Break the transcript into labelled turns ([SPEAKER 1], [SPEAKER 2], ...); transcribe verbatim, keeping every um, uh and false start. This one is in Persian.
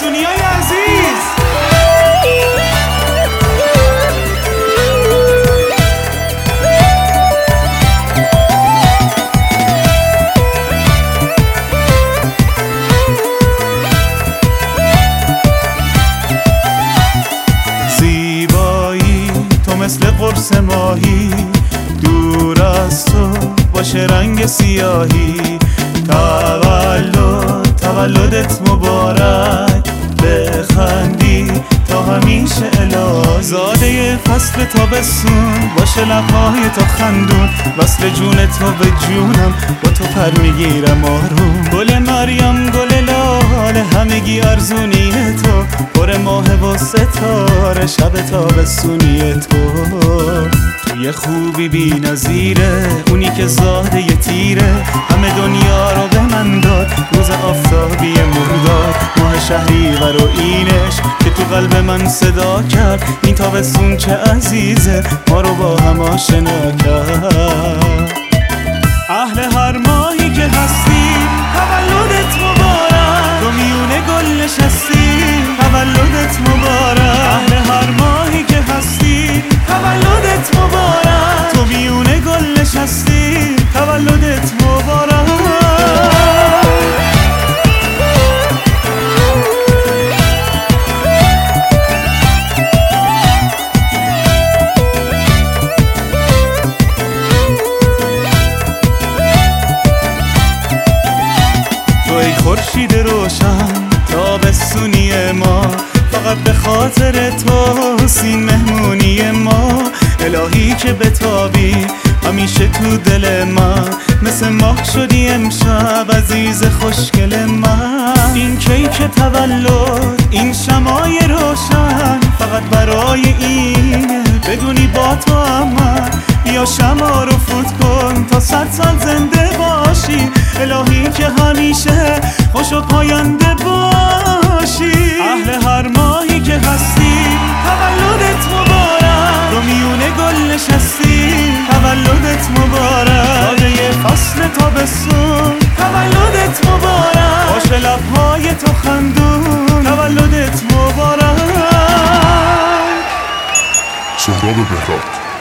[SPEAKER 1] تابستونیای عزیز.
[SPEAKER 2] زیبایی تو مثل قرص ماهی، دور از تو باشه رنگ سیاهی. تولد تولدت مبارک، بخندی تا همیشه الهی. زاده فصل تابستون باشه لبهای تا خندون، وصل جون تو به جونم با تو پر میگیرم آروم. گل مریم گل لاله همگی ارزونی تو، پر ماه و ستاره شب تابستونی تو. توی خوبی بی نظیره، اونی که زاده ی تیره، همه دنیا رو به من داد. روز آفتابی مرداد، ماه شهریور و اینش که تو قلب من صدا کرد. این تابستون چه عزیزه، ما رو با هم آشنا کرد. اهل هر ماهی که هستی تولدت مبارک، تو میونه گل نشستی تولدت مبارک. اهل هر ماهی که هستی تولدت مبارک، تو میونه گل نشستی تولدت مبارک. تو ای خورشید روشن تابستونی ما، فقط به خاطر تو سین مهمونی ما. الهی که بتابی همیشه تو دل من، مثل ماه شدی امشب عزیز خوشگل من. این کیک تولد این شمای روشن، فقط برای اینه بدونی با تو من. بیا شما رو فوت کن تا صد سال زنده باشی، الهی که همیشه خوش و پاینده باشی. اهل هر ماهی که هستی تولدت مبارک، تو میونه گل نشستی تولدت مبارک. زاده فصل تابستون تولدت مبارک، باشه لبهای تو خندون تولدت مبارک.
[SPEAKER 3] سهراب بهراد.